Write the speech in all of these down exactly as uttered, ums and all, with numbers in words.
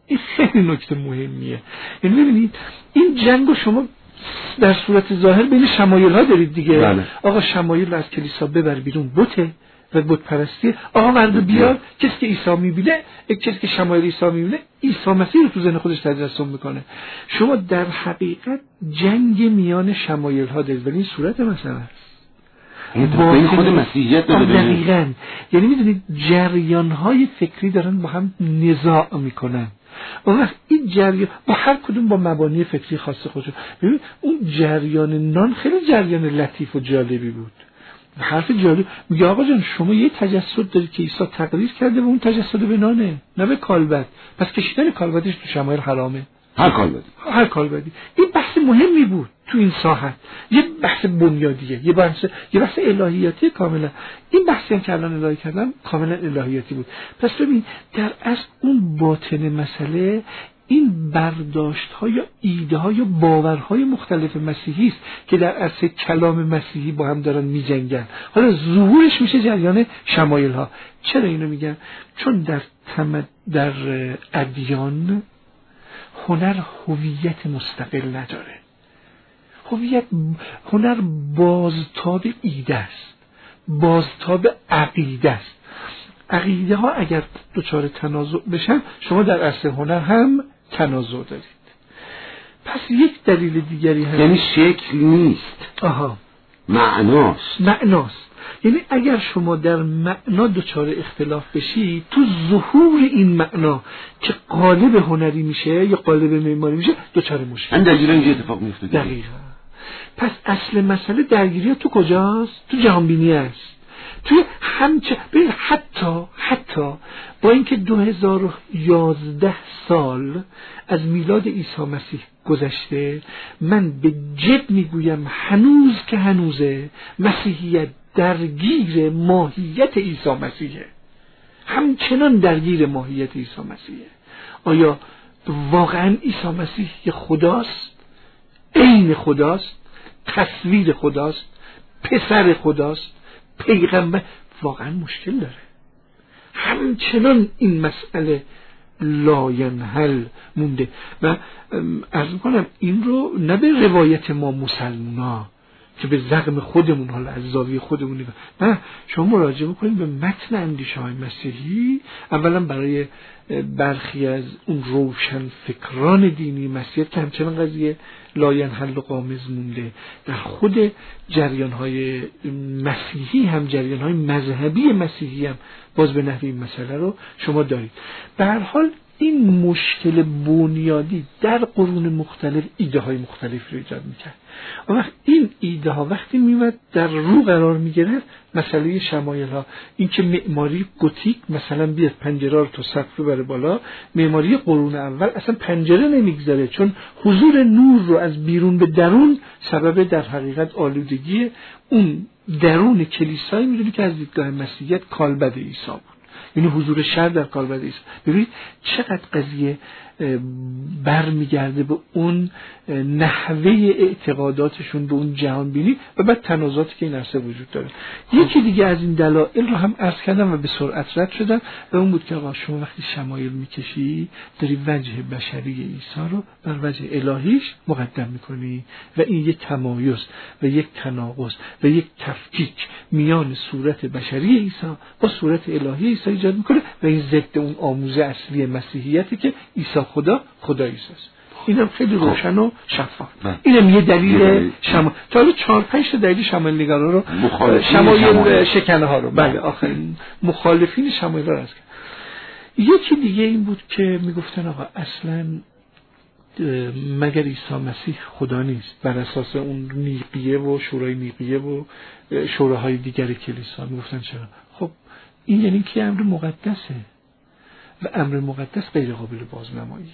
این خیلی نکته مهمیه. یعنی ببینید این جنگو شما در صورت ظاهر بین شمایل ها دارید دیگه. بله. آقا شمایل رو از کلیسا ببر بیرون، بته و بت پرستی. آقا ورد بیار کسی که عیسی میبینه، کسی که شمایل عیسی میبینه، عیسی مسیح رو تو ذهن خودش تجسم میکنه. شما در حقیقت جنگ میان شمایل ها دارید، ولی این صورت مثلا است این خود مسیحیت داره. دقیقاً. یعنی میدونید جریان های فکری دارن با هم نزاع میکنن. اون وقت این جریان با هر کدوم با مبانی فکری خاص خودشون. ببین اون جریان نان خیلی جریان لطیف و جالبی بود. حرف جالب میگه آقا جان شما یه تجسد دارید که عیسی تقدیر کرده و اون تجسد به نانه، نه به کالبد. پس کشیدن کالبدش تو شمایل حرامه. هر کالبدی هر کالبدی. این بحث مهمی بود تو این ساحت، یه بحث بنیادیه، یه بحث یه بحث الهیاتی کاملا. این بحثی هم که الان الهی کردم کاملا الهیاتی بود. پس ببین در اصل اون باطن مسئله این برداشت ها یا ایده ها یا باورهای مختلف مسیحی است که در اصل کلام مسیحی با هم دارن می جنگن. حالا ظهورش میشه جریان شمایل ها. چرا اینو میگن؟ چون در تمد در ادیان هنر هویت مستقل نداره. هویت هنر بازتاب ایده است، بازتاب عقیده است. عقیده ها اگر دچار تنازع بشن شما در اصل هنر هم تنازع دارید. پس یک دلیل دیگری هست، یعنی شکل نیست، آها معناست. معناست. یعنی اگر شما در معنا دچار اختلاف بشی، تو ظهور این معنا که قالب هنری میشه یا قالب معماری میشه دچار مشکل. این درگیری اینجا اتفاق میفته. دقیقاً. پس اصل مسئله درگیری تو کجاست؟ تو جهانبینی است. توی همچه ببین حتی حتی با اینکه دو هزار و یازده سال از میلاد عیسی مسیح گذشته، من به جد میگویم هنوز که هنوزه مسیحیت درگیر ماهیت عیسی مسیحه، همچنان درگیر ماهیت عیسی مسیحه. آیا واقعا عیسی مسیح یه خداست، عین خداست، تصویر خداست، پسر خداست، پیغمبر؟ واقعا مشکل داره. همچنان این مسئله لاینحل مونده. و عرض میکنم این رو نه به روایت ما مسلمونا که به زعم خودمون، حالا از زاویه خودمون، نه، شما مراجعه بکنید به متن اندیشه های مسیحی. اولا برای برخی از اون روشن فکران دینی مسیحیت که همچنان قضیه لاینحل و قامز مونده، در خود جریان های مسیحی هم جریان های مذهبی مسیحی هم باز به نحوی این مسئله رو شما دارید. به هر حال این مشکل بنیادی در قرون مختلف ایده های مختلف رو ایجاد میکرد. و وقت این ایده ها وقتی میومد در رو قرار میگرفت، مسئله شمایل ها، این که معماری گوتیک مثلا بیاد پنجره رو تو سقف ببره بالا، معماری قرون اول اصلا پنجره نمیگذاره، چون حضور نور رو از بیرون به درون سبب در حقیقت آلودگی اون درون کلیسایی میدونی که از دیدگاه مسیحیت کالبد عیسی بود، یعنی حضور شر در کالبد عیسی. ببینید چقدر قضیه برمیگرده به اون نحوه اعتقاداتشون، به اون جهان بینی و بعد تنازعاتی که این عرصه وجود داره. یکی دیگه از این دلایل رو هم عرض کردم و به سرعت رد شدم و اون بود که آقا شما وقتی شمایل میکشی داری وجه بشری عیسی رو بر وجه الهیش مقدم میکنی و این یک تمایز و یک تناقض و یک تفکیک میان صورت بشری عیسی با صورت الهی عیسی ایجاد میکنه و این ضد اون آموزه اصلی مسیحیتی که عیسی خدا خدا عیسی است. اینم خیلی روشن و شفاف. اینم یه دلیل شما تا حالا چهار پنج تا دلیل شمایل نگرا رو، شمایل شکنه ها رو، بله آخرین مخالفین شمایل رو است. یکی دیگه این بود که میگفتن آقا اصلا مگر عیسی مسیح خدا نیست، بر اساس اون نیقیه و شورای نیقیه و شوراهای دیگر کلیسا میگفتن چرا؟ خب این یعنی که امر مقدسه و امر مقدس غیر قابل بازنماییه،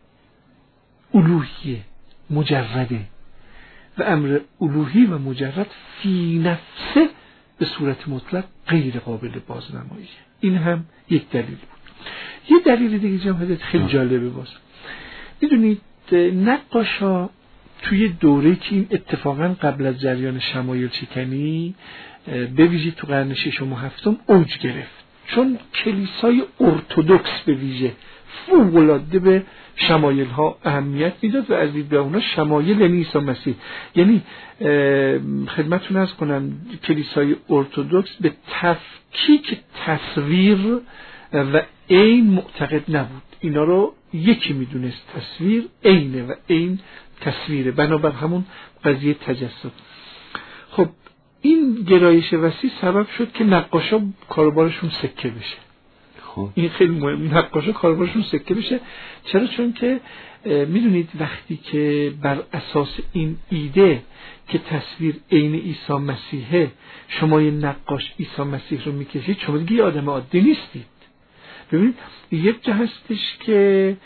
الوهیه، مجرده، و امر الوهی و مجرد فی نفسه به صورت مطلق غیر قابل بازنماییه. این هم یک دلیل بود. یه دلیل دیگه جمعیت خیلی جالبه باز. میدونید نقاشا توی دوره که این اتفاقا قبل از جریان شمایل شکنی به ویژه تو قرن ششم و هفتم اوج گرفت، چون کلیسای ارتدوکس به ویژه فوق‌العاده به شمایل ها اهمیت میداد و از دید اونها شمایل یعنی عیسی مسیح. یعنی خدمتتون عرض کنم کلیسای ارتدوکس به تفکیک تصویر و عین معتقد نبود، اینا رو یکی میدونست، تصویر عینه و عین تصویره، بنابر همون قضیه تجسد. خب این گرایش وسیع سبب شد که نقاشا کاروبارشون سکه بشه. خب این خیلی مهم، نقاشا کاروبارشون سکه بشه. چرا؟ چون که میدونید وقتی که بر اساس این ایده که تصویر عین عیسی مسیحه شما یه نقاش عیسی مسیح رو میکشید، شما دیگه آدم عادی نیستید. ببینید یک جا هستش که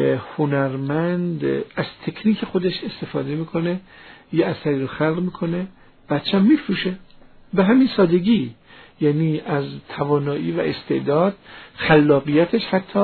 هنرمند از تکنیک خودش استفاده میکنه، یه اثری رو خلق میکنه، بچه هم میفروشه به همین سادگی، یعنی از توانایی و استعداد، خلاقیتش حتی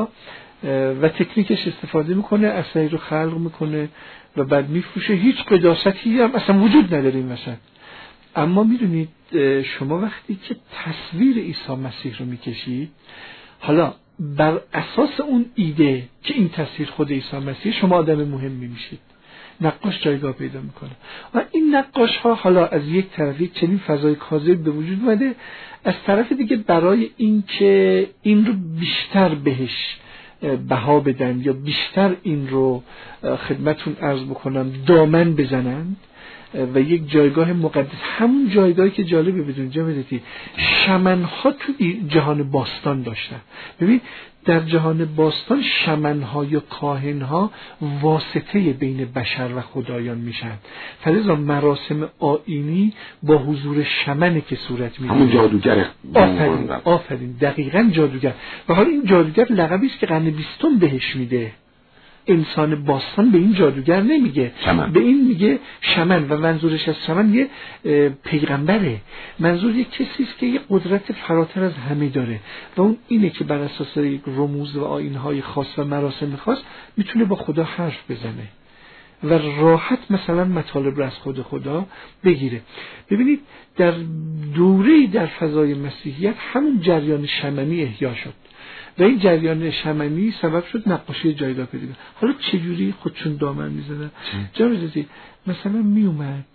و تکنیکش استفاده میکنه، اثری رو خلق میکنه و بعد میفروشه، هیچ قداستی هم اصلا وجود نداره این وسط. اما میدونید شما وقتی که تصویر عیسی مسیح رو میکشید، حالا بر اساس اون ایده که این تصویر خود عیسی مسیح، شما آدم مهمی میشید، نقاش جایگاه پیدا میکنه. و این نقاش ها حالا از یک طرف یک چنین فضای کاذب به وجود اومده، از طرف دیگه برای این که این رو بیشتر بهش بها بدن یا بیشتر این رو خدمتون عرض بکنم دامن بزنن و یک جایگاه مقدس، همون جایگاهی که جالبه بدون جا بدید شمنها تو جهان باستان داشتن. ببین در جهان باستان شمنها یا کاهنها واسطه بین بشر و خدایان میشن، فلذا مراسم آیینی با حضور شمنه که صورت میگیره. همون جادوگر. آفرین آفرین دقیقاً جادوگر. و حالا این جادوگر لقبی است که قرن بیستم بهش میده. انسان باستان به این جادوگر نمیگه، شمن. به این میگه شمن، و منظورش از شمن یه پیغمبره، منظور یه کسی است که یه قدرت فراتر از همه داره و اون اینه که بر اساس یک رموز و آیین‌های خاص و مراسم خاص میتونه با خدا حرف بزنه و راحت مثلا مطالب رو از خود خدا بگیره. ببینید در دوره‌ای در فضای مسیحیت همون جریان شمنی احیا شد و این جریان شمنی سبب شد نقاشی جایگاه پیدا کنه. حالا چجوری خودشون دامن می‌زدن؟ جا می‌ذاری مثلا می اومد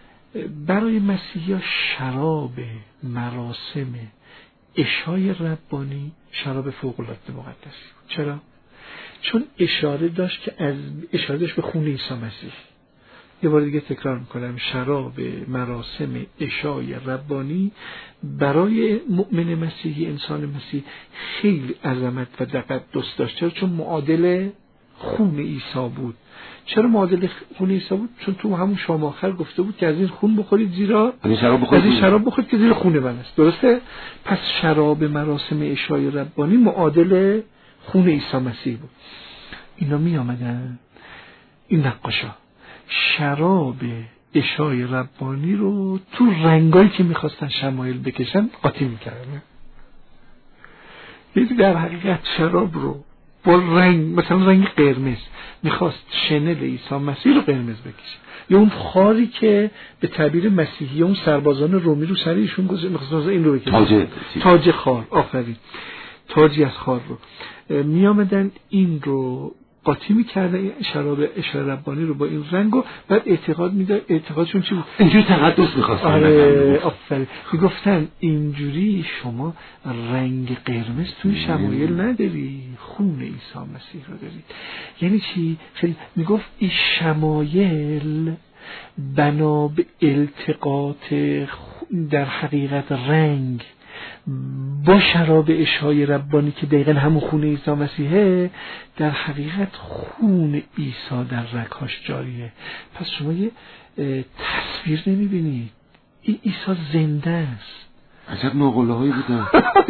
برای مسیحی‌ها شراب مراسم عشای ربانی شراب فوق‌العاده مقدسی بود. چرا؟ چون اشاره داشت که از اشاره داشت به خون عیسی مسیح. یه بار دیگه تکرار میکنم، شراب مراسم عشای ربانی برای مؤمن مسیحی، انسان مسیح خیلی عظمت و تقدس داشت. چرا؟ چون معادل خون عیسی بود. چرا معادل خون عیسی بود؟ چون تو همون شام آخر گفته بود که از این خون بخورید زیرا از این شراب بخورید, این شراب بخورید که زیر خون من است. درسته؟ پس شراب مراسم عشای ربانی معادل خون عیسی مسیح بود. اینا می آمدن این نقاشا شراب عشای ربانی رو تو رنگایی که میخواستن شمایل بکشن قاطی میکردن. یعنی در حقیقت شراب رو با رنگ، مثلا رنگ قرمز، میخواست شنل عیسی مسیح رو قرمز بکشه، یا اون خاری که به تعبیر مسیحی اون سربازان رومی رو سر ایشون گذاشت میخواست این رو بکشه، تاج تاج خار، آفرین، تاجی از خار رو می آمدن این رو قاطی می‌کردن، این شراب عشای ربانی رو با این رنگ، و بعد اعتقاد می‌داد اعتقادشون چی بود؟ اینجوری تقدس می‌خواستن. آره آفرین. میگفتن اینجوری شما رنگ قرمز توی شمایل نداری، خون عیسی مسیح رو داری. یعنی چی؟ خیلی میگفت این شمایل بنا به التقاط در حقیقت رنگ با شراب عشای ربانی که دقیقا همون خون عیسی مسیحه، در حقیقت خون عیسی در رگ‌هاش جاریه. پس شما یه تصویر نمیبینید، این عیسی زنده است. عجب ناقله هایی بودن.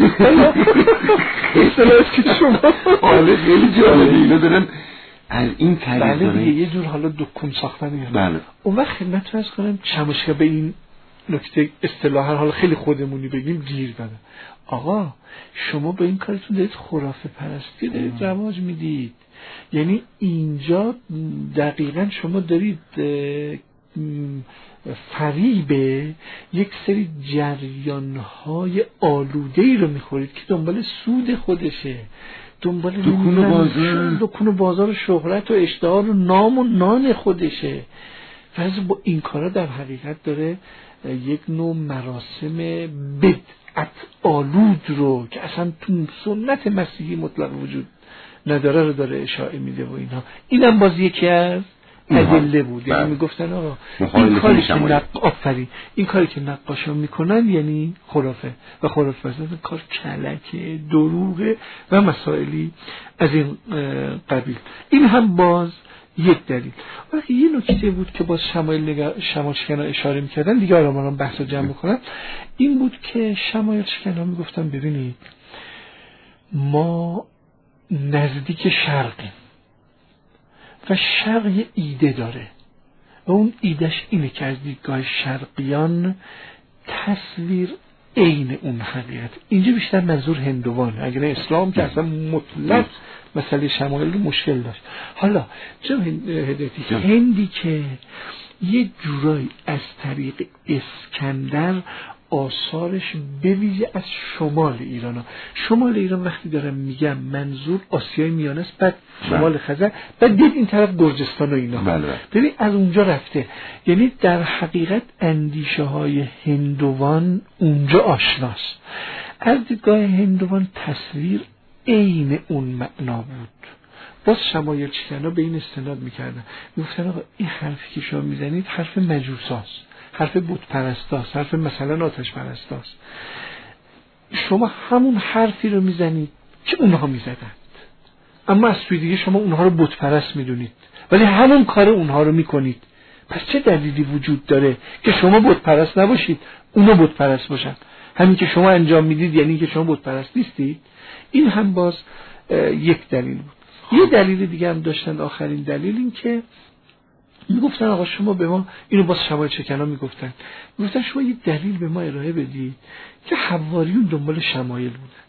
اصلاحش که شما حالا خیلی جالبه اینا دارن از این طریق. بله دیگه یه جور حالا دکون ساختن دیگه. بله. اون وقت خدمت رو کنم چماشکه به این نکته اصطلاحاً حالا خیلی خودمونی بگیم گیر بده. آقا شما با این کارتون دارید خرافه پرستی دارید رواج میدید. یعنی اینجا دقیقاً شما دارید فریب یک سری جریان‌های آلوده‌ای رو میخورید که دنبال سود خودشه. دنبال دکون و بازار دکون و بازار و شهرت و اشتهار و نام و نان خودشه. فرض با این کارا در حقیقت داره یک نوع مراسم بدعت آلود رو که اصلا تو سنت مسیحی مطلق وجود نداره رو داره اشاعه میده و اینها. اینم باز یکی از ادله بود. یعنی میگفتن آقا این کاری که نق... آفرین این کاری که نقاشا میکنن یعنی خرافه و خرافه است، کار کلکه، دروغه و مسائلی از این قبیل. این هم باز یک دلیل. ولی یه نکته بود که باز شمایل نگ... شمایل شکنا اشاره میکردن دیگه، آرامانم بحث رو جمع بکنن، این بود که شمایل شکنا میگفتن ببینید ما نزدیک شرقیم و شرق یه ایده داره و اون ایدهش اینه که از دیدگاه شرقیان تصویر عین اون حقیقت. اینجا بیشتر منظور هندوانه، اگر اسلام که اصلا مطلق مسئله شمایل مشکل داشت. حالا چه هدایتی هندی که یه جورایی از طریق اسکندر آثارش بویژه از شمال ایران ها. شمال ایران وقتی دارم میگم منظور آسیای میانه است، بعد شمال خزر، بعد دید این طرف گرجستان و اینا. ببین از اونجا رفته، یعنی در حقیقت اندیشه های هندوان اونجا آشناست. از دیدگاه هندوان تصویر عین اون معنا بود. باز شمایل شکنا به این استناد میکردن، میگفتن آقا این حرفی که شما میزنید حرف مجوساست، حرف بت پرستاست، حرف مثلا آتش پرستاست. شما همون حرفی رو میزنید که اونها میزدند، اما از سوی دیگه شما اونها رو بت پرست میدونید ولی همون کار اونها رو میکنید. پس چه دلیلی وجود داره که شما بت پرست نباشید اونا بت پرست باشن؟ همین که شما انجام میدید یعنی که شما بت پرست نیستید. این هم باز یک دلیل بود. یه دلیل دیگه هم داشتن، آخرین دلیل این که میگفتن آقا شما به ما، اینو باز شمایل شکنا میگفتن، میگفتن شما یه دلیل به ما ارائه بدید که حواریون دنبال شمایل بودن،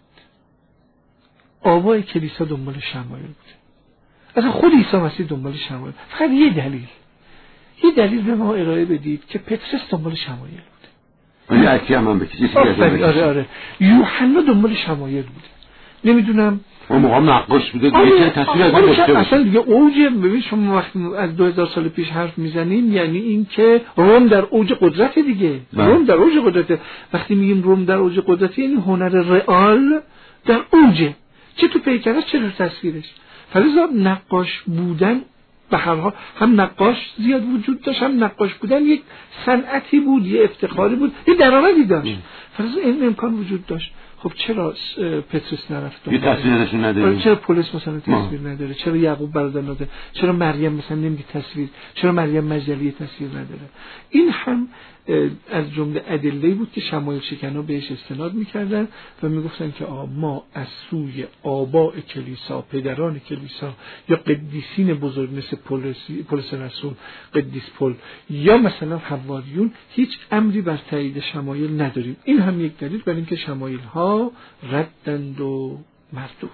آبای کلیسا دنبال شمایل بودن، اصلا خود عیسی مسیح دنبال شمایل. فقط یه دلیل یه دلیل به ما ارائه بدید که پترس دنبال شمایل بوده. ولی اکی هم هم بکشید. آره آره یوحنا دنبال شمایل بوده. نمیدونم اون موقع نقاش بوده دیگه چه تصویر از این داشته اصلا دیگه اوج. ببین شما وقتی از دو هزار سال پیش حرف میزنیم یعنی این که روم در اوج قدرت دیگه. روم در اوج قدرت. وقتی میگیم روم در اوج قدرت یعنی هنر رئال در اوجه، چه تو پیکرش چه تو تصویرش. فلذا نقاش بودن به هر حال هم نقاش زیاد وجود داشت، هم نقاش بودن یک صنعتی بود، یه افتخاری بود، یه درآمدی داشت. فلذا این امکان وجود داشت. خب چرا پتروس نرفت؟ یه تصویر ازشون نداره؟ چرا پولس مثلا تصویر نداره؟ چرا یعقوب برادر نداره؟ چرا مریم مثلا نمیگه تصویر؟ چرا مریم مجدلیه تصویر نداره؟ این هم از جمله ادله‌ای بود که شمایل شکنا بهش استناد میکردن و میگفتن که ما از سوی آباء کلیسا، پدران کلیسا یا قدیسین بزرگ مثل پولس رسول، قدیس پل یا مثلا حواریون هیچ امری بر تایید شمایل نداریم. این هم یک دلیل بر اینکه شمایل ها ردند و مردود.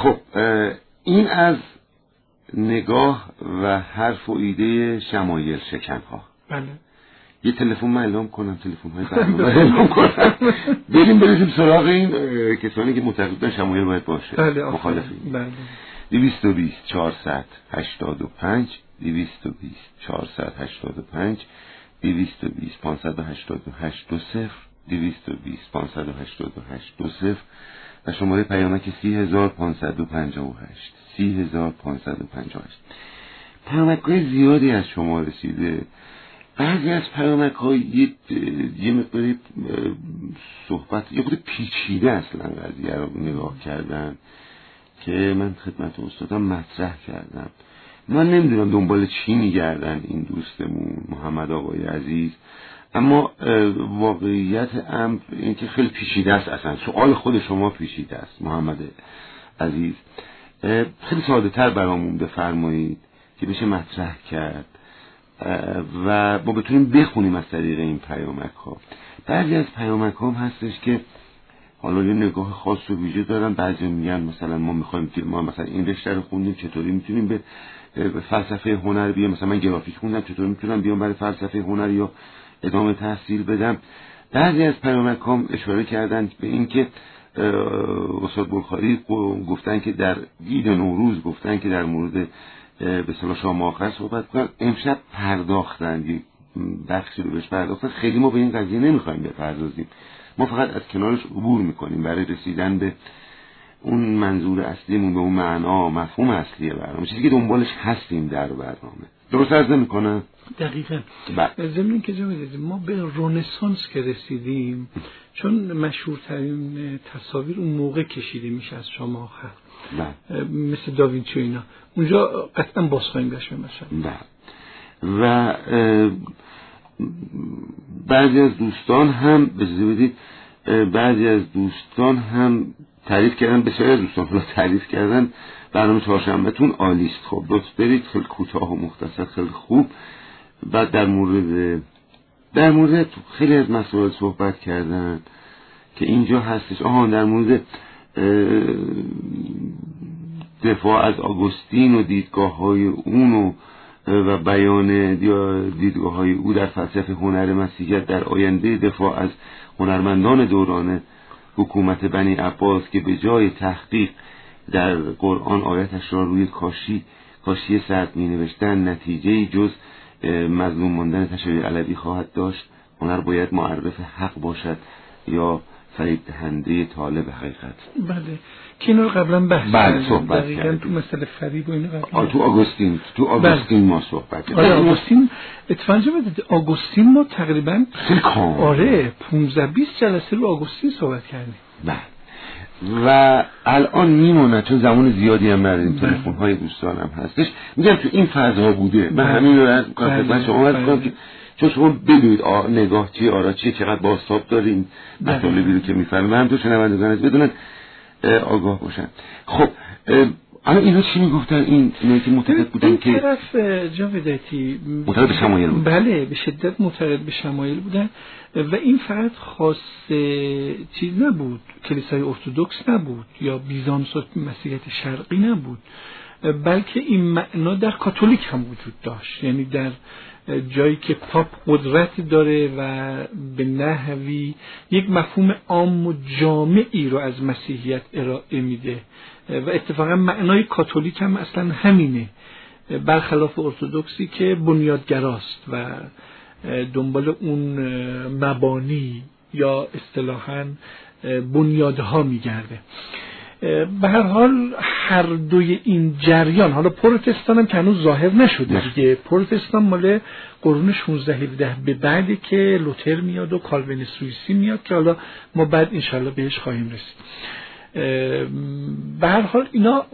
خب این از نگاه و حرف و ایده شمایل شکن‌ها. بله. یه تلفن من اعلام کنم، تلفن های برنامه اعلام کنم، بریم بریم سراغ این کسانی که معتقدن شمایل باید باشه. بله. مخالفین. بله. دویست و بیست چهارصد هشتاد و پنج دویست و بیست چهارصد هشتاد و پنج دویست و بیست پانصد و هشتاد و هشت دو صفر دویست و بیست پانصد و هشتاد و هشت دو صفر و شماره پیامک سی هزار پانصد و پنجاه و هشت سی هزار پانصد و پنجاه و هشت. پیامک های زیادی از شما رسیده. بعضی از پیامک های یه, یه مقداری صحبت یه خود پیچیده اصلا قضیه رو نگاه کردن که من خدمت استادم مطرح کردم. من نمیدونم دنبال چی میگردن این دوستمون محمد آقای عزیز، اما واقعیت امر این که خیلی پیچیده است. اصلا سوال خود شما پیچیده است محمد عزیز. خیلی ساده تر برامون بفرمایید که بشه مطرح کرد و ما بتونیم بخونیم از طریق این پیامک ها. بعضی از پیامک ها هم هستش که حالا یه نگاه خاص و ویژه دارن. بعضی میگن مثلا ما میخوایم که ما مثلا این رشته رو خوندیم، چطوری میتونیم به فلسفه هنر بیام. مثلا من گرافیک خوندم، چطور میتونم بیام برای فلسفه هنر یا ادامه تحصیل بدم. بعضی از پیامک ها اشاره کردن به این که استاد بلخاری گفتن که در عید نوروز گفتن که در مورد به اصطلاح شام آخر صحبت کنن. امشب پرداختن، یک بخشی رو بهش پرداختن. خیلی ما به این قضیه نمیخوایم بپردازیم، ما فقط از کنارش عبور میکنیم برای رسیدن به اون منظور اصلیمون، به اون معنا مفهوم اصلی برنامه، چیزی که دنبالش هستیم در برنامه. درست عرض میکنم؟ دقیقاً. ضمن که جواب ما به رنسانس که رسیدیم، چون مشهورترین تصاویر اون موقع کشیده میشه از شام آخر، مثل داوینچی و اینا، اونجا قطعا باز خواهیم گشت مثلا. و بعضی از دوستان هم بجزه بدید بعضی از دوستان هم تعریف کردن، بسیاری از دوستان حالا تعریف کردن برنامه چهارشنبه‌تون عالی است. خب لطف برید، خیلی کوتاه و مختصر، خیلی خوب. بعد در مورد در مورد خیلی از مسائل صحبت کردن که اینجا هستش. آها در مورد دفاع از آگوستین و دیدگاه های اون و و بیان دیدگاه های او در فلسفه هنر مسیحیت در آینده دفاع از هنرمندان دوران حکومت بنی عباس که به جای تحقیق در قرآن آیتش را روی کاشی کاشی سرد می نوشتن، نتیجه جز مظلوم ماندن تشیع علوی خواهد داشت. هنر باید معرف حق باشد یا فریب دهنده طالب حقیقت. بله که اینا رو قبلا بحث بله صحبت دقیقاً تو مسئله فریب و اینا قبلا تو آگوستین تو آگوستین بله. ما صحبت کردیم. آره آگوستین اتفاقا بدید آگوستین ما تقریبا آره پانزده بیست جلسه رو آگوستین صحبت کردیم. بله و الان میمونه چون زمان زیادی هم نداریم، تلفن های دوستانم هستش. میگم تو این فضا بوده من همین رو از خدمت شما عرض کنم که چون شما بدونید نگاه چیه، آرا چیه، چقدر بازتاب داریم، مطالبی رو که میفرماییم هم تو شنوندگان از بدونن آگاه باشن. خب الان اینا چی میگفتن؟ این اینایی که معتقد بودن این که این طرف جاویداتی معتقد به شمایل بودن. بله به شدت معتقد به شمایل بودن و این فقط خاص چیز نبود، کلیسای ارتدوکس نبود یا بیزانس و مسیحیت شرقی نبود، بلکه این معنا در کاتولیک هم وجود داشت. یعنی در جایی که پاپ قدرت داره و به نحوی یک مفهوم عام و جامعی رو از مسیحیت ارائه میده و اتفاقا معنای کاتولیک هم اصلا همینه، برخلاف ارتدوکسی که بنیادگراست و دنبال اون مبانی یا اصطلاحاً بنیادها میگرده. به هر حال هر دوی این جریان، حالا پروتستان هم که هنوز ظاهر نشده دیگه، پروتستان مال قرون شانزده هفده به بعدی که لوتر میاد و کالوین سوئیسی میاد که حالا ما بعد انشالله بهش خواهیم رسید. به هر حال اینا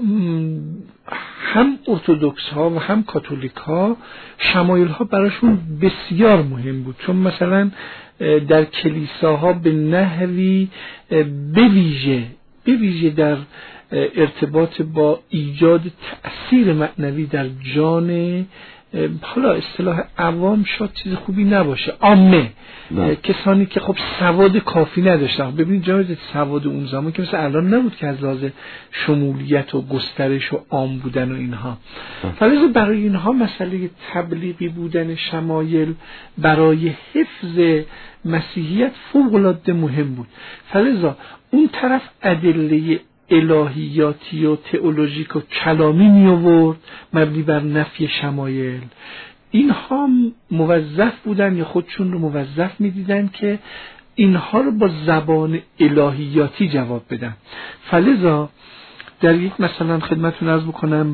هم ارتدوکس ها و هم کاتولیک ها شمایل ها براشون بسیار مهم بود، چون مثلا در کلیساها به نحوی بویژه بویژه در ارتباط با ایجاد تأثیر معنوی در جان حالا اصطلاح عوام شاید چیز خوبی نباشه، عامه، کسانی که خب سواد کافی نداشتن. ببینید جامعه سواد اون زمان که مثل الان نبود که از لحاظ شمولیت و گسترش و عام بودن و اینها. فلذا برای اینها مسئله تبلیغی بودن شمایل برای حفظ مسیحیت فوق العاده مهم بود. فلذا اون طرف ادله الهیاتی و تئولوژیک و کلامی می آورد مبنی بر نفی شمایل. اینها موظف بودن یا خودشون رو موظف می دیدن که اینها رو با زبان الهیاتی جواب بدن. فلذا در یک مثلا خدمتتون عرض بکنم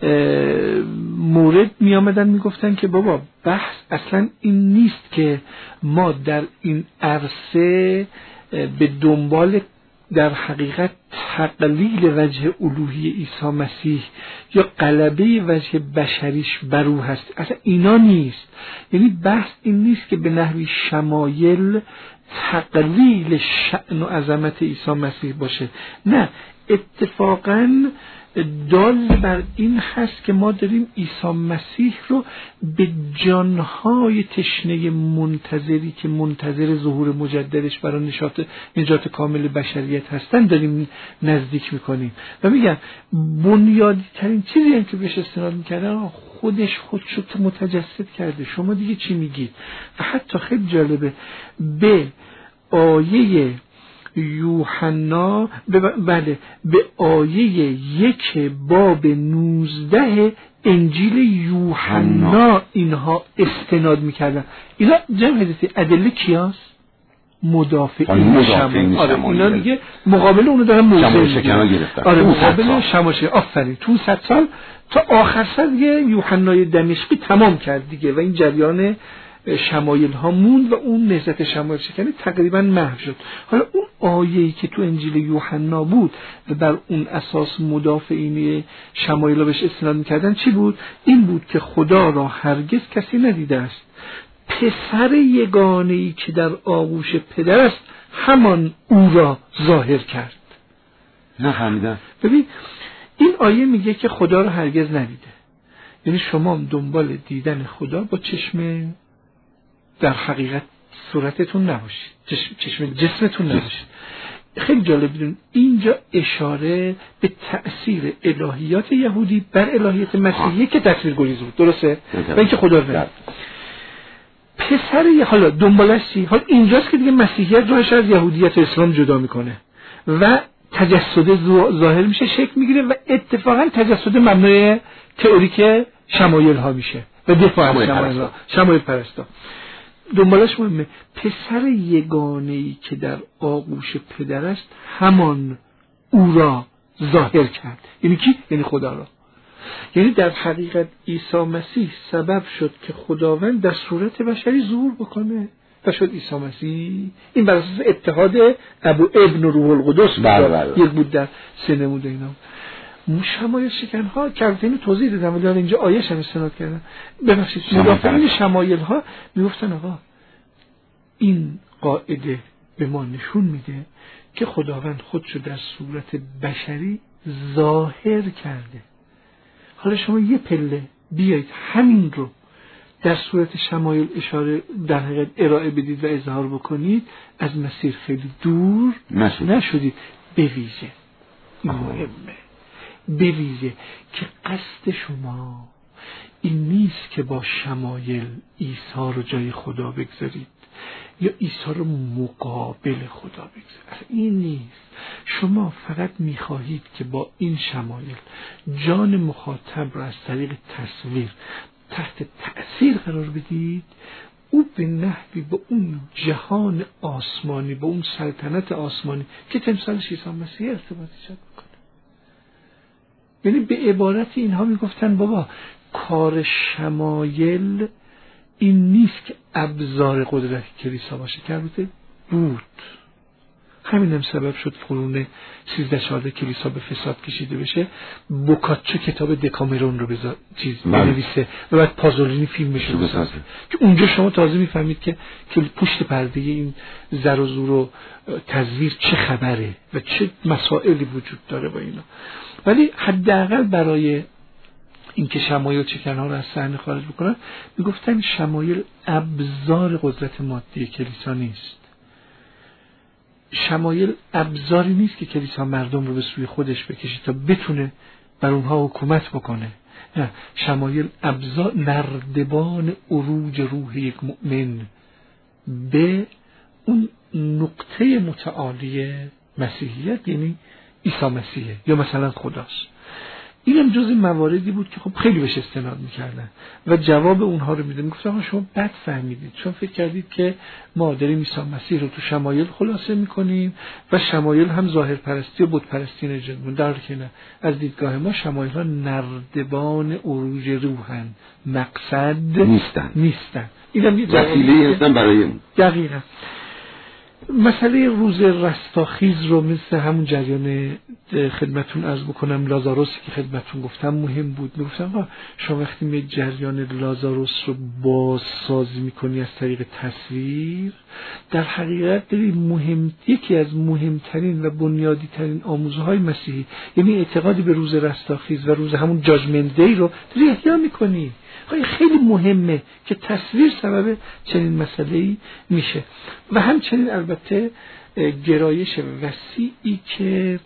مورد می آمدن می گفتن که بابا بحث اصلا این نیست که ما در این عرصه به دنبال در حقیقت تقلیل وجه الوهی عیسی مسیح یا غلبه وجه بشریش بر او هست. اصلا اینا نیست. یعنی بحث این نیست که به نحوی شمایل تقلیل شأن و عظمت عیسی مسیح باشه، نه، اتفاقاً دال بر این هست که ما داریم عیسی مسیح رو به جانهای تشنه منتظری که منتظر ظهور مجددش برای نجات نجات کامل بشریت هستن داریم نزدیک میکنیم. و میگم بنیادی ترین چیزی هم که بهش استناد میکردن خودش خودشو متجسد کرده. شما دیگه چی میگید؟ و حتی خیلی جالبه به آیه یوحنا بله به آیه یک باب نوزده انجیل یوحنا اینها استناد میکردن. اینا جمع حدیثی ادله کیاست؟ مدافعین شمایل. آره اینا دیگه مقابل اونو دارن موضع شکنا گرفتن. آره مقابل شماشه. آفرین تو صد سال تا آخر سال دیگه یوحنای دمشقی تمام کرد دیگه و این جریان شمایل ها موند و اون نهضت شمایل شکنی تقریبا محو شد. حالا اون آیه‌ای که تو انجیل یوحنا بود و بر اون اساس مدافعین شمایل ها بهش استناد میکردن چی بود؟ این بود که خدا را هرگز کسی ندیده است، پسر یگانه‌ای که در آغوش پدر است همان او را ظاهر کرد. نفهمیدم. ببین این آیه میگه که خدا را هرگز ندیده، یعنی شما دنبال دیدن خدا با چشم در حقیقت صورتتون نباشید، چشم, چشم جسمتون نباشید. خیلی جالب بدون اینجا اشاره به تأثیر الهیات یهودی بر الهیات مسیحی که تصویر گریز بود، درسته؟ و اینکه خدا رو پسر یه حالا دنبالش چی؟ حالا اینجاست که دیگه مسیحیت راهش از یهودیت و اسلام جدا میکنه و تجسد ظاهر میشه، شکل میگیره و اتفاقا تجسد مبنای تئوریک شمایل ها میشه و دفاع از شمایل ها، شمایل پرستا. دنبالش مهمه پسر یگانه‌ای که در آغوش پدر است همان او را ظاهر کرد. یعنی کی؟ یعنی خدا را. یعنی در حقیقت عیسی مسیح سبب شد که خداوند در صورت بشری ظهور بکنه و شد عیسی مسیح. این بر اساس اتحاد ابو ابن و روح القدس یک بود در سه نمود اینا. شمایل شکن ها که اینو توضیح دادم ولی اینجا آیه‌ش هم استناد کردن. ببخشید مدافعین شمایل ها میگفتن آقا این قاعده به ما نشون میده که خداوند خودشو در صورت بشری ظاهر کرده. حالا شما یه پله بیایید همین رو در صورت شمایل اشاره در حقیقت ارائه بدید و اظهار بکنید، از مسیر خیلی دور نشد. نشدید. به ویژه این مهمه، به ویژه که قصد شما این نیست که با شمایل عیسی رو جای خدا بگذارید یا عیسی رو مقابل خدا بگذارید. اصلا این نیست. شما فقط میخواهید که با این شمایل جان مخاطب رو از طریق تصویر تحت تأثیر قرار بدید، او به نحوی با اون جهان آسمانی، با اون سلطنت آسمانی که تمثالش عیسی مسیح ارتباط ایجاد بکنه. یعنی به عبارتی اینها میگفتن بابا کار شمایل این نیست که ابزار قدرت کلیسا باشه، که البته بود، همین هم سبب شد قرون سیزده چهارده کلیسا به فساد کشیده بشه. بوکاچو کتاب دکامرون رو بذار چیز بنویسه و بعد پازولینی فیلمش رو بسازه که اونجا شما تازه میفهمید که که پشت پرده این زر و زور و تزویر چه خبره و چه مسائلی وجود داره با اینا. ولی حداقل برای اینکه شمایل چکنها رو از صحنه خارج بکنن، میگفتن شمایل ابزار قدرت مادی کلیسا نیست. شمایل ابزاری نیست که کلیسا مردم رو به سوی خودش بکشه تا بتونه بر اونها حکومت بکنه. نه، شمایل ابزار، نردبان عروج روح یک مؤمن به اون نقطه متعالی مسیحیت، یعنی عیسی مسیحه یا مثلا خداست. اینم جز مواردی بود که خب خیلی بهش استناد میکردن و جواب اونها رو میدن. میگفتن آقا شما بد فهمیدید، چون فکر کردید که ما داریم عیسی مسیح رو تو شمایل خلاصه میکنیم و شمایل هم ظاهر پرستی و بت پرستی نجات میدن، در حالی که نه. از دیدگاه ما شمایل ها نردبان عروج روحن، مقصد نیستن نیستن اینم یه وسیله هستن برای دقیقاً. مسئله روز رستاخیز رو مثل همون جریان خدمتون عرض بکنم لازاروسی که خدمتون گفتم مهم بود. میگفتم شما وقتی می جریان لازاروس رو بازسازی میکنی از طریق تصویر، در حقیقت داری مهم یکی از مهمترین و بنیادی ترین آموزه های مسیحی، یعنی اعتقادی به روز رستاخیز و روز همون جاجمنت دی رو داری احیا میکنی. خیلی مهمه که تصویر سبب چنین مسئله‌ای میشه. و همچنین البته گرایش وسیعی که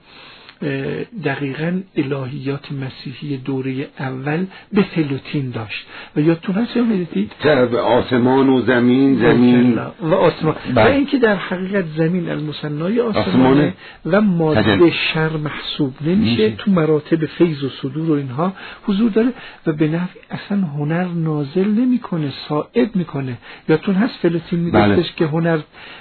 دقیقاً الهیات مسیحی دوره اول به فلوتین داشت و یادتون هست یا میدید آسمان و زمین زمین و آسمان و اینکه در حقیقت زمین المثنای آسمانه و ماده شر محسوب نمیشه، تو مراتب فیض و صدور و اینها حضور داره و به نفع اصلا هنر نازل نمیکنه، صاعد میکنه. یادتون هست فلوتین میگفتش که هنر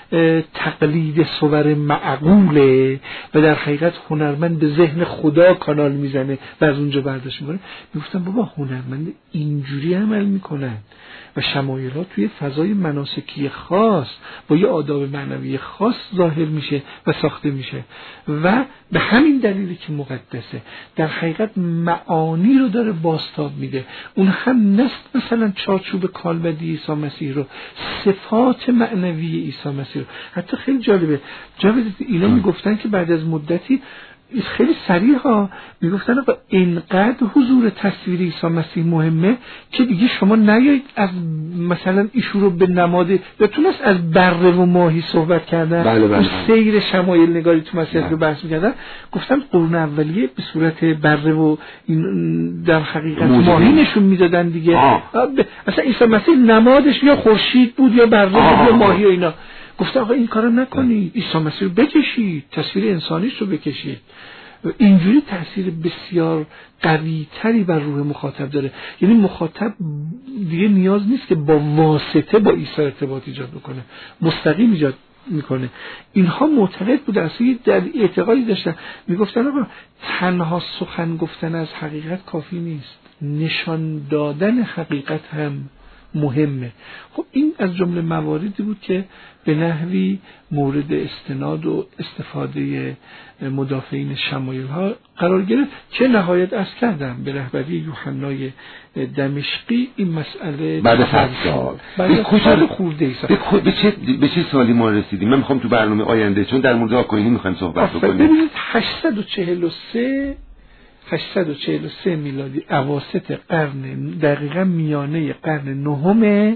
تقلید صور معقوله و در حقیقت هنرمند به ذهن خدا کانال میزنه و از اونجا برداشت میکنه. میگفتن بابا هنرمند اینجوری عمل میکنن و شمایل ها توی فضای مناسکی خاص با یه آداب معنوی خاص ظاهر میشه و ساخته میشه و به همین دلیلی که مقدسه در حقیقت معانی رو داره بازتاب میده. اون هم نست مثلا چارچوب کالبدی عیسی مسیح رو، صفات معنوی عیسی مسیح رو. حتی خیلی جالبه جالبه اینا میگفتن که بعد از مدتی خیلی صریح ها میگفتن آقا اینقدر حضور تصویری عیسی مسیح مهمه که دیگه شما نیایید از مثلا ایشون رو به نماد یا تونست از بره و ماهی صحبت کردن، بله بله. سیر شمایل نگاری تو مسیح رو بحث میکردن. گفتن قرون اولیه به صورت بره و این در حقیقت ماهی نشون میدادن دیگه. اصلا عیسی مسیح نمادش یا خورشید بود یا بره بود یا ماهی و اینا. گفته آقا این کارو نکنید، عیسی مسیح رو بکشید، تصویر انسانیش رو بکشید. اینجوری تاثیر بسیار قوی تری بر روح مخاطب داره. یعنی مخاطب دیگه نیاز نیست که با واسطه با عیسی ارتباط ایجاد بکنه، مستقیم ایجاد میکنه. اینها معتقد بود اصلا در اعتقادی داشتن، میگفتن آقا تنها سخن گفتن از حقیقت کافی نیست، نشان دادن حقیقت هم مهمه. خب این از جمله مواردی بود که به نحوی مورد استناد و استفاده مدافعین شمایل ها قرار گرفت که نهایت از کردم به رهبری یوحنای دمشقی این مسئله بعد صد سال بعد کجا خورده ایسا به چه به چه سالی ما رسیدیم؟ من میخوام تو برنامه آینده چون در مورد آکوینی میخوایم صحبت بکنیم. ببینید هشتصد و چهل و سه هشتصد و چهل و سه میلادی اواسط قرن دقیقا میانه قرن نهم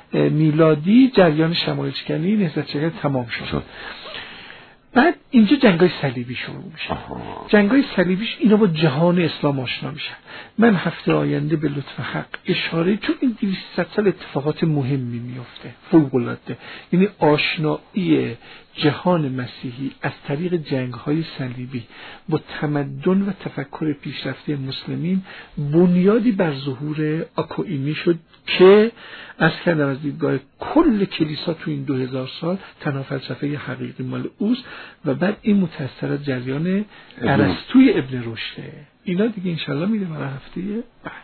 میلادی جریان شمایل شکنی نهضت شکنی تمام شد. شد. بعد اینجا جنگای صلیبی شروع میشه. جنگای صلیبیش اینا با جهان اسلام آشنا میشن. من هفته آینده به لطف حق اشاره، چون این دویست سال اتفاقات مهمی میفته فوق العاده، یعنی آشنایی جهان مسیحی از طریق جنگ‌های صلیبی با تمدن و تفکر پیشرفته مسلمین بنیادی بر ظهور آکوینی شد که از کردم از دیدگاه کل کلیسا تو این دو هزار سال تنها فلسفه حقیقی مال اوست و بعد این متأثر از جریان ارسطوی ابن رشده. اینا دیگه انشالله میره برای هفته بعد.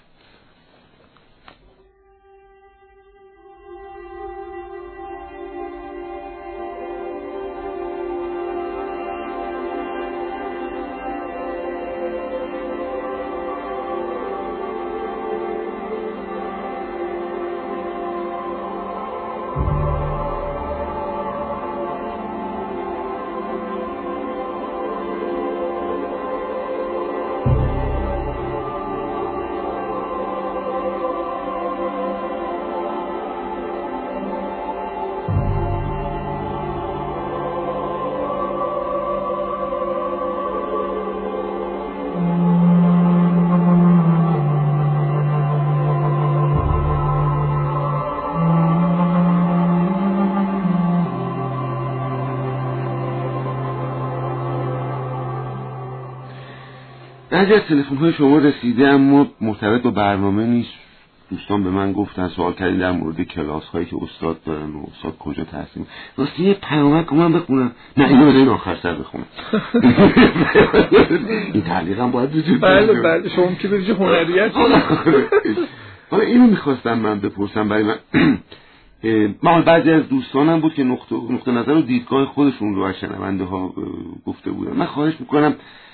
بعضی از تلفن‌های شما رسیده اما مرتبط با برنامه نیست. دوستان به من گفتن سوال کردن در مورد کلاس‌هایی که استاد دارن و استاد کجا تحصیل. واسه یه پیامک من بخونم. نه اینو بذارین آخر سر بخونم. این تعلیق هم باید وجود داره. بله بله شما که بجای هنریت. حالا اینو می‌خواستم من بپرسم برای من. من بعضی از دوستانم بود که نقطه نقطه نظر و دیدگاه خودشون رو از شنونده‌ها گفته بودن. من خواهش می‌کنم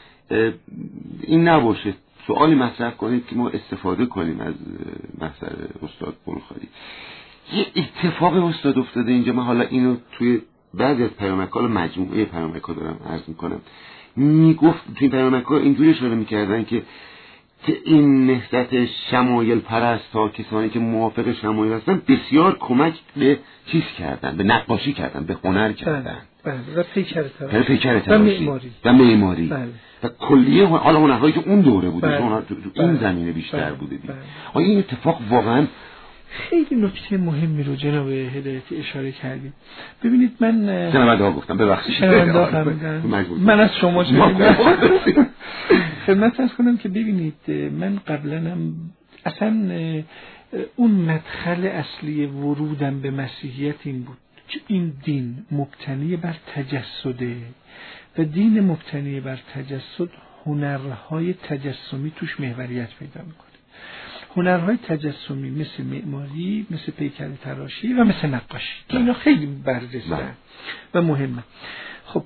این نباشه سوالی مطرح کنید که ما استفاده کنیم از محضر استاد بروخالی. یه اتفاق استاد افتاده اینجا. من حالا اینو توی بعضی از پیامک‌ها مجموعه پیامک‌ها دارم عرض می‌کنم. میگفت توی این پیامک‌ها اینجوری اشاره می‌کردن که که این نهضت شمایل پرست ها کسانی که موافق شمایل هستن بسیار کمک به چیز کردن، به نقاشی کردن، به هنر کردن. بله و پیکر تراشی و پیکر تراشی و معماری و معماری بله. و کلیه حالا هنرهایی که اون دوره بوده بله. هنر تو, تو این بله. زمینه بیشتر بله. بوده دیگه. بله. آیا این اتفاق واقعا خیلی نکته مهمی رو جناب هدایتی اشاره کردیم. ببینید من شنونده ها گفتم ببخشید شنونده ها فهمیدن من از شما شنیدم خدمت عرض کنم که ببینید من قبلا هم اصلا اون مدخل اصلی ورودم به مسیحیت این بود که این دین مبتنی بر تجسده و دین مبتنی بر تجسد هنرهای تجسمی توش محوریت پیدا میکنه. هنرهای تجسمی مثل معماری، مثل پیکر تراشی و مثل نقاشی که اینا خیلی برجسته‌اند و مهمه. خب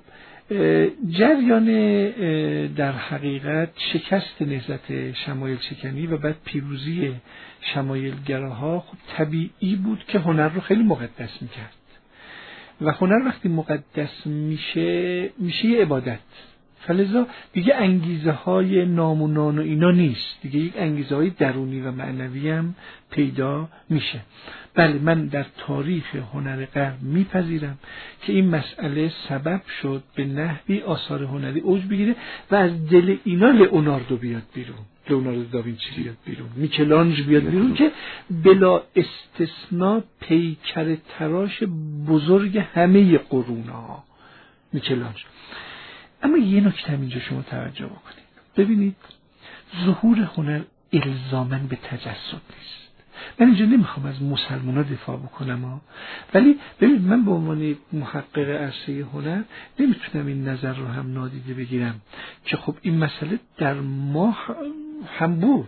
جریان در حقیقت شکست نهضت شمایل شکنی و بعد پیروزی شمایل گراها خب طبیعی بود که هنر رو خیلی مقدس میکرد و هنر وقتی مقدس میشه میشه یه عبادت. فلذا دیگه انگیزه های نام و نان و اینا نیست، دیگه یک انگیزه های درونی و معنوی هم پیدا میشه. بله من در تاریخ هنر غرب میپذیرم که این مسئله سبب شد به نحوی آثار هنری اوج بگیره و از دل اینا لئوناردو بیاد بیرون، لئوناردو داوینچی بیاد بیرون، میکلانج بیاد بیرون که بلا استثناء پیکر تراش بزرگ همه قرون‌ها میکلانج. اما یه نکته هم اینجا شما توجه بکنید. ببینید ظهور هنر الزاماً به تجسد نیست. من اینجا نمیخوام از مسلمان‌ها دفاع بکنم ها. ولی ببینید من به عنوان محقق عرصه هنر نمیتونم این نظر رو هم نادیده بگیرم که خب این مسئله در ما هم بود،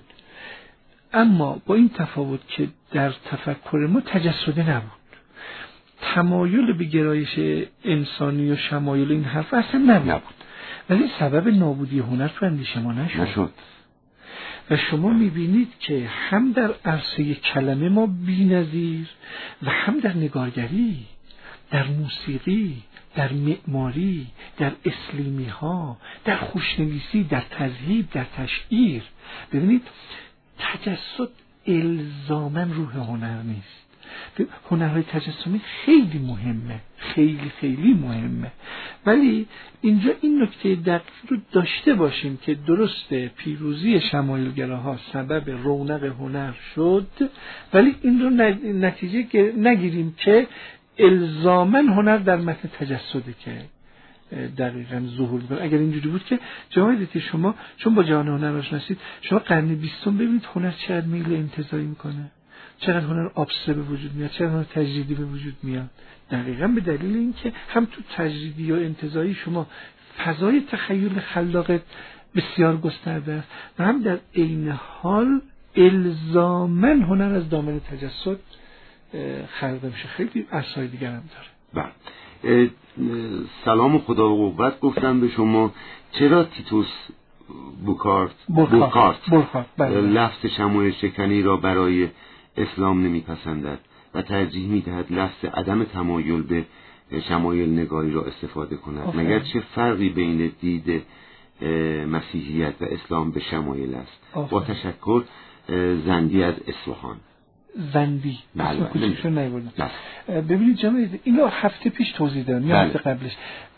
اما با این تفاوت که در تفکر ما تجسده نبود. تمایل به گرایش انسانی و شمایل این حرف اصلا نبود، ولی سبب نابودی هنر تو اندیشه ما نشد. نشد. و شما میبینید که هم در عرصه کلمه ما بی‌نظیر و هم در نگارگری، در موسیقی، در معماری، در اسلیمی ها، در خوشنویسی، در تذهیب، در تشعیر، ببینید تجسد الزاماً روح هنر نیست. هنرهای تجسمی خیلی مهمه، خیلی خیلی مهمه، ولی اینجا این نکته دقیق رو داشته باشیم که درسته پیروزی شمایلگراها سبب رونق هنر شد، ولی این رو نتیجه نگیریم که الزاماً هنر در متن تجسده که دقیقاً ظهور کنه. اگر اینجوری بود که جوایدتی شما چون با جهان هنر آشناسید، شما قرن بیستم ببینید هنر چقدر میل انتزاعی میکنه، چقدر هنر آبسه به وجود میاد، چقدر هنر تجریدی به وجود میاد. دقیقاً به دلیل اینکه هم تو تجریدی و انتزاعی شما فضای تخیل خلاقت بسیار گسترده است و هم در عین حال الزاماً هنر از دامن تجسد خلق میشه. خیلی عرصه‌های دیگر هم داره. بله. سلام و خدا و قوت گفتم به شما. چرا تیتوس بوکارت بوکارت, بوکارت. بله. لفظ شمایل شکنی را برای اسلام نمیپسندد و ترجیح میدهد لفظ عدم تمایل به شمایل نگاری را استفاده کند؟ آفره. مگر چه فرقی بین دید مسیحیت و اسلام به شمایل است؟ آفره. با تشکر، زندی از اصفهان. زندی اسم کوچیکشو نیاوردم. ببینید جناب اینو هفته پیش توضیح دادم یا هفته قبلش.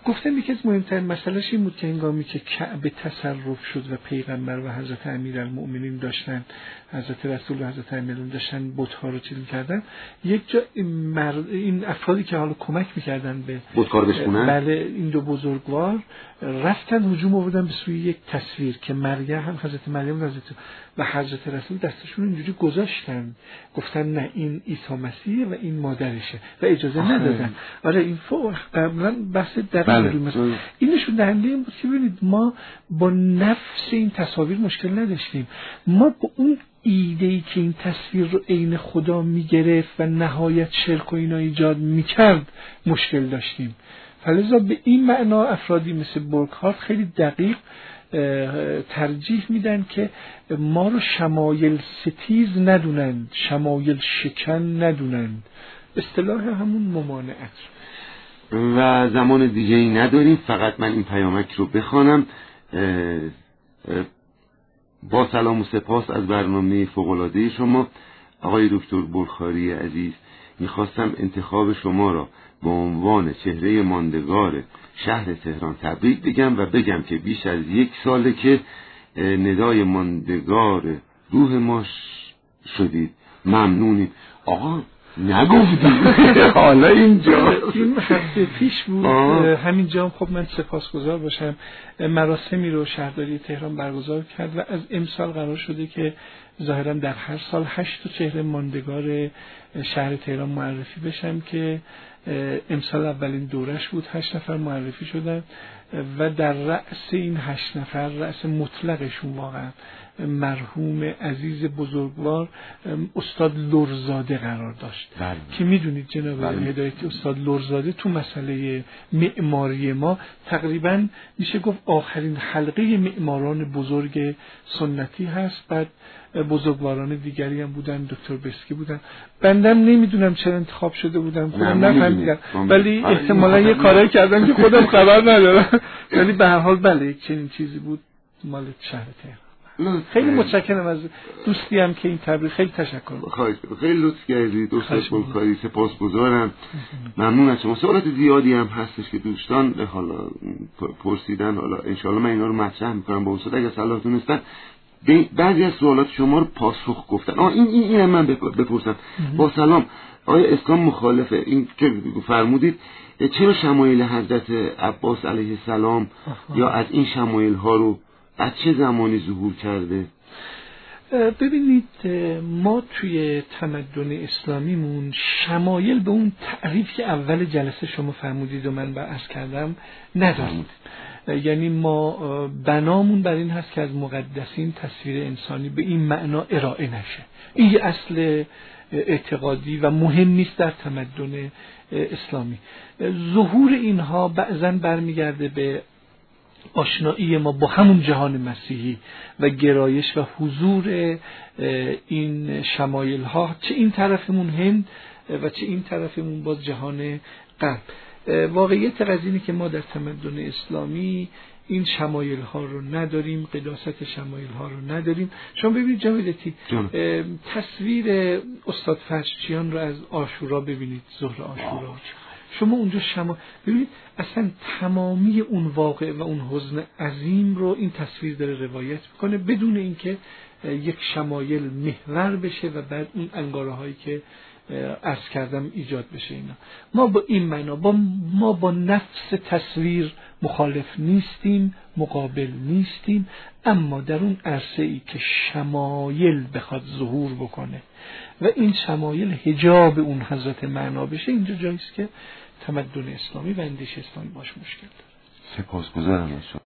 گفتم یکی از مهمترین مسئلهش این بود که هنگامی که کعبه تصرف شد و پیغمبر و حضرت امیرالمؤمنین داشتن، حضرت رسول و حضرت امیرالمؤمنین داشتن بت‌ها رو چیز می‌کردن، یک جا این, مرد این افرادی که حالا کمک می‌کردن به بت‌کار بشکنن، بله این دو بزرگوار رفتن هجوم آوردن به سوی یک تصویر که مریم هم حضرت مریم و حضرت و حضرت رسول دستشون اینجوری گذاشتن، گفتن نه این عیسی مسیحه و این مادرشه و اجازه آخه. ندادن. آره این فوق قبلا بحث در بله. این نشون دهنده این بود که ببینید ما با نفس این تصاویر مشکل نداشتیم، ما با اون ایده‌ای که این تصویر رو عین خدا میگرفت و نهایت شرک و اینا ایجاد میکرد مشکل داشتیم. فلذا به این معنا افرادی مثل بورکهارت خیلی دقیق ترجیح میدن که ما رو شمایل ستیز ندونند، شمایل شکن ندونند، اصطلاح همون ممانعت. و زمان دیگه ای نداریم، فقط من این پیامک رو بخوانم. با سلام و سپاس از برنامه فوق‌العاده شما آقای دکتر بورخاری عزیز. میخواستم انتخاب شما را به عنوان چهره ماندگار شهر تهران تبریک بگم و بگم که بیش از یک ساله که ندای ماندگار روح ما شدید. ممنونیم. آقا نگفتیم حالا اینجا این هفته پیش بود همینجا. خب من سپاسگزار باشم، مراسمی رو شهرداری تهران برگزار کرد و از امسال قرار شده که ظاهرا در هر سال هشت تا چهره ماندگار شهر تهران معرفی بشم که امسال اولین دورش بود، هشت نفر معرفی شدن و در رأس این هشت نفر، رأس مطلقشون واقعا مرحوم عزیز بزرگوار استاد لرزاده قرار داشت بله. که میدونید جناب هدایتی استاد لرزاده تو مسئله معماری ما تقریبا میشه گفت آخرین حلقه معماران بزرگ سنتی هست. بعد بزرگواران دیگری هم بودن، دکتر بسکی بودن، بندم نمیدونم چرا انتخاب شده بودم خودم نفهمیدم، ولی احتمالا یه کارایی کردم که خودم خبر ندارم، ولی به هر حال بله چنین چیزی بود مال شهر تهران. خیلی متشکرم از دوستی هم که این تبریک، خیلی تشکر. خواهش می‌کنم، خیلی لطف کردید استاد بورخاری، سپاسگزارم. ممنون از شما. سوالات زیادی هم هستش که دوستان حالا پرسیدن، حالا ان شاءالله من اینا رو مطرح می‌کنم با استاد اگه صلاح دونستن بعضی از سوالات شما رو پاسخ گفتن. آه این این اینم من بپرسم. با سلام، آیا اسلام مخالفه این که فرمودید چرا شمایل حضرت عباس علیه السلام یا از این شمایل ها رو از چه زمانی ظهور کرده؟ ببینید ما توی تمدن اسلامیمون شمایل به اون تعریف که اول جلسه شما فرمودید و من عرض کردم نداریم. یعنی ما بنامون بر این هست که از مقدسین تصویر انسانی به این معنا ارائه نشه. این یه اصل اعتقادی و مهم نیست در تمدن اسلامی. ظهور اینها بعضاً برمیگرده به آشنایی ما با همون جهان مسیحی و گرایش و حضور این شمایل ها، چه این طرفمون هند و چه این طرفمون باز جهان غرب. واقعیت قضیه که ما در تمدن اسلامی این شمایل ها رو نداریم، قداست شمایل ها رو نداریم. شما ببینید جمیلتی تصویر استاد فرشچیان رو از عاشورا ببینید، ظهر عاشورا، شما اونجا شما ببینید اصلا تمامی اون واقع و اون حزن عظیم رو این تصویر داره روایت میکنه بدون اینکه یک شمایل محور بشه و بعد اون انگاره هایی که عرض کردم ایجاد بشه. اینا ما با این معنا با ما با نفس تصویر مخالف نیستیم، مقابل نیستیم، اما در اون عرصه ای که شمایل بخواد ظهور بکنه و این شمایل حجاب اون حضرت معنا بشه، اینجا جاییست که تمدن اسلامی و اندیشه اسلامی باش مشکل داره. سپاسگزارم از شما.